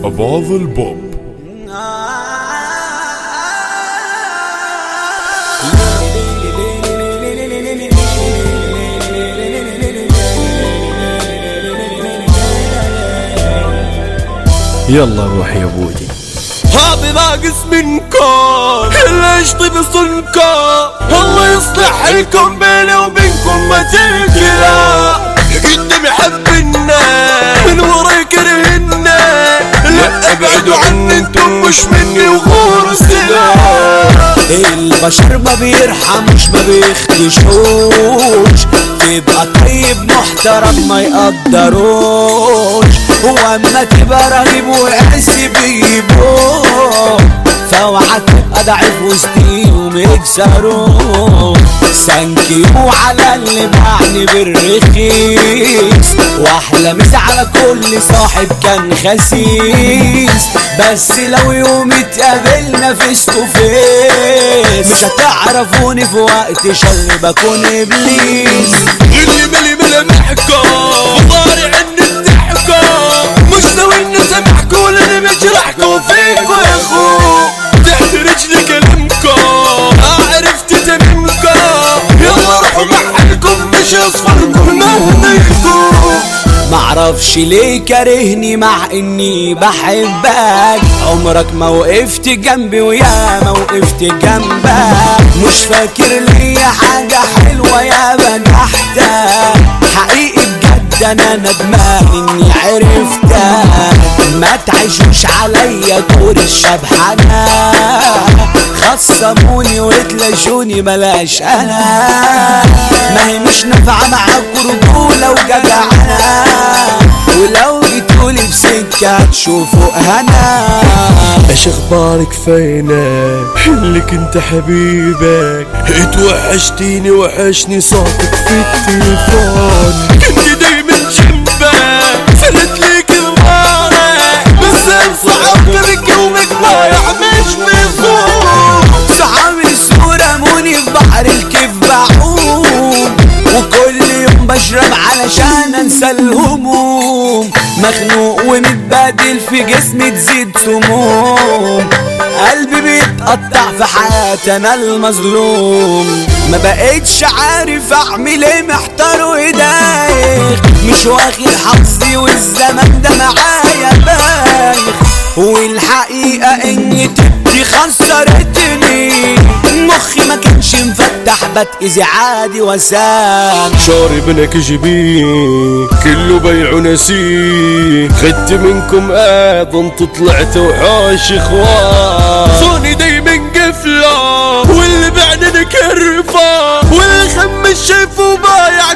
أباظ البوب. يلا روح يا بودي، هذا ناقص منكم ليش تبصنكم، الله يصلح لكم بيني وبينكم ما تنكلا. قدام يحبنا من ورا يكرهنا، لا ابعدوا عني انتم مش مني وغور السلاح. البشر ما بيرحمش ما بيخدشوش، تبقى طيب محترم ما يقدروش، واما تبقى رهيب ويحس بيبوك فاوعى تبقى ضعيف وسطيهم يكسروك. سانكيو على اللي باعني بالرخيص، واحلى مسا على كل صاحب كان خسيس، بس لو يوم اتقابلنا فيس تو فيس مش هتعرفوني في وقت شر بكون ابليس. اللي ملي ملامحكم وطاري عني الضحكم، مش ناوي اني اسامحكم ولا اني بجرحكم فيكم يا اخو. تحت رجلي كلامكم عرفت تمامكم، يلا روحوا محلكم مش اصفركم نهديكم. معرفش ليه كارهني مع اني بحبك، عمرك ما وقفت جنبي ويا ما وقفت جنبك، مش فاكر ليا حاجة حلوة يا بجحتك، حقيقي بجد انا ندمان اني عرفتك. ما تعيشوش عليا دور الشبحانة، خصموني واتلاشوني بلاش انا، ما هي مش نافعة معاكوا رجولة وجدعنة، ولو جيتولي بسكة تشوفوا هنا. ايش اخبارك فينك اللي كنت حبيبك، اتوحشتيني وحشني صوتك في التليفون، كنت دايما جنبك سنت ليك ظهرك، بس صعب لك يومك ضايع مش مفهوم. صحابي السور رموني في بحر الكيف بعوم، وكل يوم بشرب علشان انسى الهموم، مخنوق ومتبادل في جسمي تزيد سموم، قلبي بيتقطع في حياتي انا المظلوم، ما بقيتش عارف اعمل ايه محتار ودايخ، مش واخد حظي والزمن ده معايا بايخ، والحقيقة اني تبدي خسرتني، مخي ما كانش مفتح بتأذي عادي وسام. شعري بنك جبين كله بيع ونسيه، خدت منكم ايضا طلعت وحوش اخوان، صوني دايما قفله واللي بعدنا كرفه، واللي خمس شايفه بايع